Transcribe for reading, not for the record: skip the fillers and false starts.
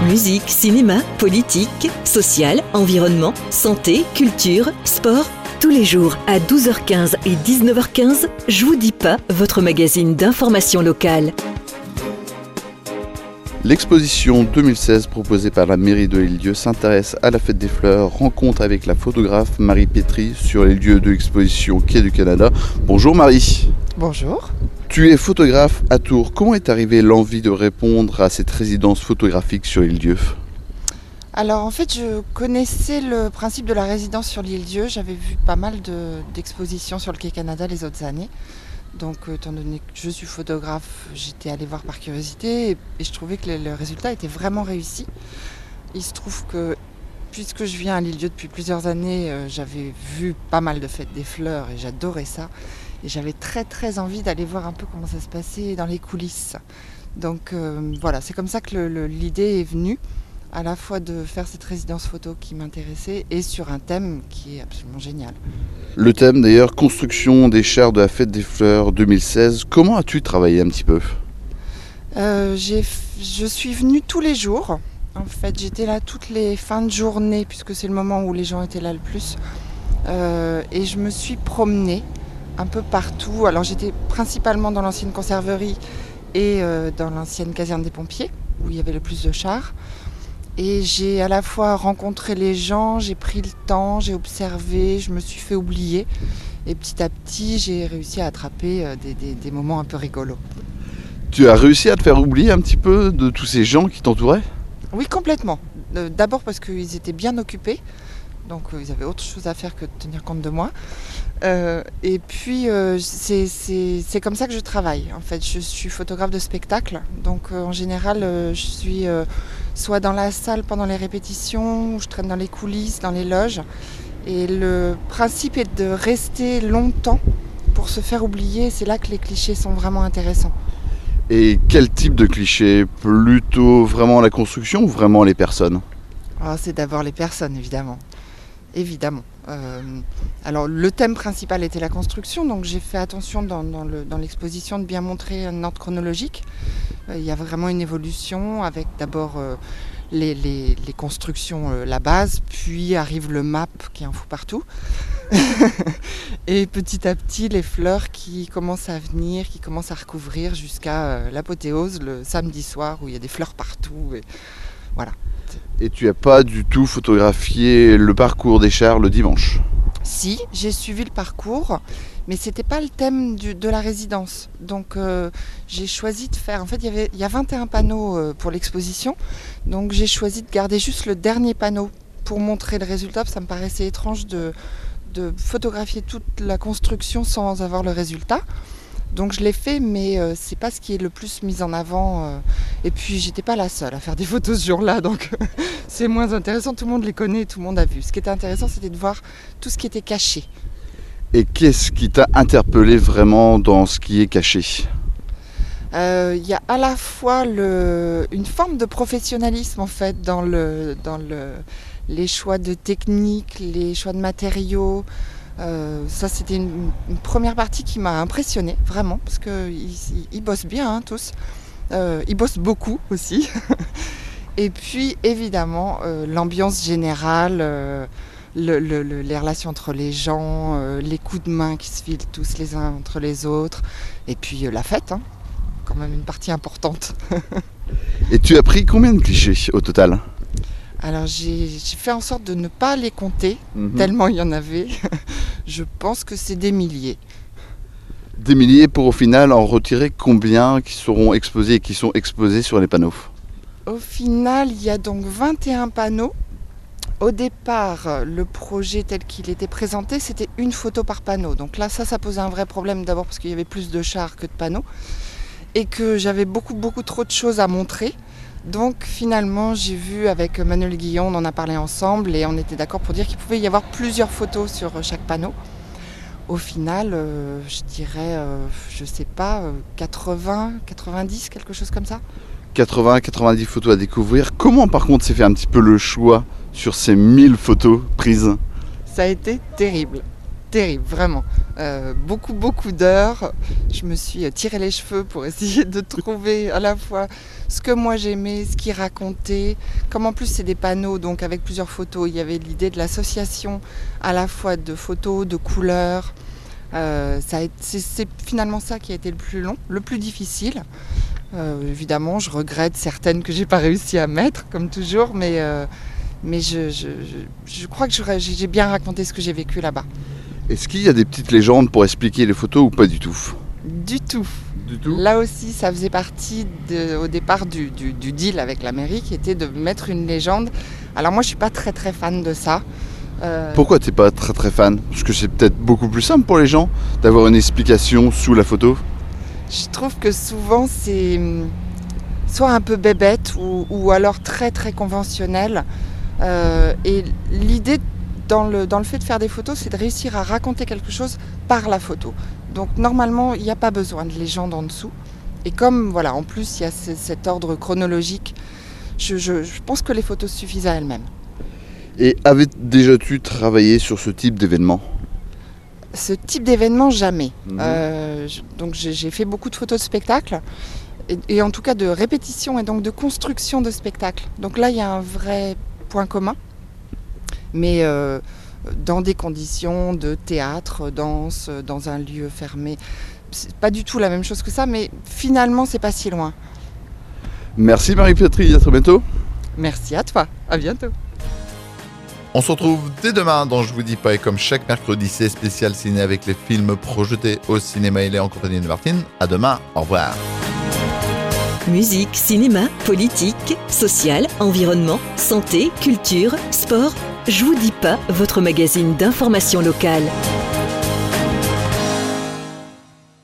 musique, cinéma, politique, social, environnement, santé, culture, sport. Tous les jours à 12h15 et 19h15, Je vous dis pas, votre magazine d'information locale. L'exposition 2016 proposée par la mairie de l'Île-Dieu s'intéresse à la fête des fleurs, rencontre avec la photographe Marie Pétry sur les lieux de l'exposition Quai du Canada. Bonjour Marie. Bonjour. Tu es photographe à Tours. Comment est arrivée l'envie de répondre à cette résidence photographique sur l'Île-Dieu ? Alors en fait, je connaissais le principe de la résidence sur l'Île-Dieu. J'avais vu pas mal d'expositions sur le Quai Canada les autres années. Donc étant donné que je suis photographe, j'étais allée voir par curiosité et je trouvais que le résultat était vraiment réussi. Il se trouve que puisque je viens à l'Île-Dieu depuis plusieurs années, j'avais vu pas mal de fêtes des fleurs et j'adorais ça. Et j'avais très envie d'aller voir un peu comment ça se passait dans les coulisses. Donc voilà, c'est comme ça que l'idée est venue, à la fois de faire cette résidence photo qui m'intéressait et sur un thème qui est absolument génial. Le thème d'ailleurs, construction des chars de la fête des fleurs 2016. Comment as-tu travaillé un petit peu ? Je suis venue tous les jours. En fait, j'étais là toutes les fins de journée puisque c'est le moment où les gens étaient là le plus. Et je me suis promenée un peu partout. Alors j'étais principalement dans l'ancienne conserverie et dans l'ancienne caserne des pompiers où il y avait le plus de chars. Et j'ai à la fois rencontré les gens, j'ai pris le temps, j'ai observé, je me suis fait oublier. Et petit à petit, j'ai réussi à attraper des moments un peu rigolos. Tu as réussi à te faire oublier un petit peu de tous ces gens qui t'entouraient ? Oui, complètement. D'abord parce qu'ils étaient bien occupés. Donc ils avaient autre chose à faire que de tenir compte de moi. Et puis c'est comme ça que je travaille. En fait, je suis photographe de spectacle. Donc en général, je suis soit dans la salle pendant les répétitions, ou je traîne dans les coulisses, dans les loges. Et le principe est de rester longtemps pour se faire oublier. C'est là que les clichés sont vraiment intéressants. Et quel type de clichés ? Plutôt vraiment la construction ou vraiment les personnes ? C'est d'abord les personnes, évidemment. Évidemment. Alors le thème principal était la construction, donc j'ai fait attention dans l'exposition de bien montrer un ordre chronologique. Il y a vraiment une évolution avec d'abord les constructions, la base, puis arrive le map qui en fout partout. Et petit à petit les fleurs qui commencent à venir, qui commencent à recouvrir jusqu'à l'apothéose le samedi soir où il y a des fleurs partout. Et voilà. Et tu n'as pas du tout photographié le parcours des chars le dimanche ? Si, j'ai suivi le parcours, mais c'était pas le thème de la résidence. Donc j'ai choisi de faire... En fait, il y a 21 panneaux pour l'exposition. Donc j'ai choisi de garder juste le dernier panneau pour montrer le résultat. Ça me paraissait étrange de photographier toute la construction sans avoir le résultat. Donc je l'ai fait, mais c'est pas ce qui est le plus mis en avant. Et puis j'étais pas la seule à faire des photos ce jour-là, donc c'est moins intéressant. Tout le monde les connaît, tout le monde a vu. Ce qui était intéressant, c'était de voir tout ce qui était caché. Et qu'est-ce qui t'a interpellé vraiment dans ce qui est caché ? Il y a à la fois une forme de professionnalisme en fait dans les choix de techniques, les choix de matériaux. Ça c'était une première partie qui m'a impressionnée vraiment parce qu'ils bossent bien hein, tous, ils bossent beaucoup aussi. Et puis évidemment l'ambiance générale, les relations entre les gens, les coups de main qui se filent tous les uns entre les autres, et puis la fête, hein, quand même une partie importante. Et tu as pris combien de clichés au total ? Alors j'ai fait en sorte de ne pas les compter, tellement il y en avait. Je pense que c'est des milliers. Des milliers pour au final en retirer combien qui seront exposés et qui sont exposés sur les panneaux ? Au final, il y a donc 21 panneaux. Au départ, le projet tel qu'il était présenté, c'était une photo par panneau. Donc là, ça posait un vrai problème d'abord parce qu'il y avait plus de chars que de panneaux et que j'avais beaucoup trop de choses à montrer. Donc finalement, j'ai vu avec Manuel Guillon, on en a parlé ensemble et on était d'accord pour dire qu'il pouvait y avoir plusieurs photos sur chaque panneau. Au final, je dirais, je sais pas, 80, 90, quelque chose comme ça. 80, 90 photos à découvrir. Comment par contre s'est fait un petit peu le choix sur ces 1000 photos prises ? Ça a été terrible. terrible, vraiment. Beaucoup d'heures. Je me suis tiré les cheveux pour essayer de trouver à la fois ce que moi j'aimais, ce qu'ils racontaient. Comme en plus c'est des panneaux, donc avec plusieurs photos, il y avait l'idée de l'association à la fois de photos, de couleurs. C'est finalement ça qui a été le plus long, le plus difficile. Évidemment, je regrette certaines que j'ai pas réussi à mettre, comme toujours, mais je crois que j'ai bien raconté ce que j'ai vécu là-bas. Est-ce qu'il y a des petites légendes pour expliquer les photos ou pas du tout ? Du tout. Du tout ? Là aussi, ça faisait partie au départ du deal avec la mairie, qui était de mettre une légende. Alors moi, je suis pas très fan de ça. Pourquoi t'es pas très fan ? Parce que c'est peut-être beaucoup plus simple pour les gens d'avoir une explication sous la photo. Je trouve que souvent c'est soit un peu bébête ou alors très conventionnel. Et l'idée dans le fait de faire des photos, c'est de réussir à raconter quelque chose par la photo. Donc normalement, il n'y a pas besoin de légende en dessous. Et comme voilà, en plus il y a cet ordre chronologique, je pense que les photos suffisent à elles-mêmes. Et avais-tu déjà travaillé sur ce type d'événement ? Ce type d'événement, jamais. Donc j'ai fait beaucoup de photos de spectacles, et en tout cas de répétition et donc de construction de spectacles. Donc là, il y a un vrai point commun, mais dans des conditions de théâtre, danse, dans un lieu fermé. C'est pas du tout la même chose que ça, mais finalement, c'est pas si loin. Merci Marie-Pétrie, à très bientôt. Merci à toi, à bientôt. On se retrouve dès demain dans Je vous dis pas, et comme chaque mercredi, c'est spécial ciné avec les films projetés au cinéma et en compagnie de Martine. À demain, au revoir. Musique, cinéma, politique, social, environnement, santé, culture, sport. Je vous dis pas, votre magazine d'information locale.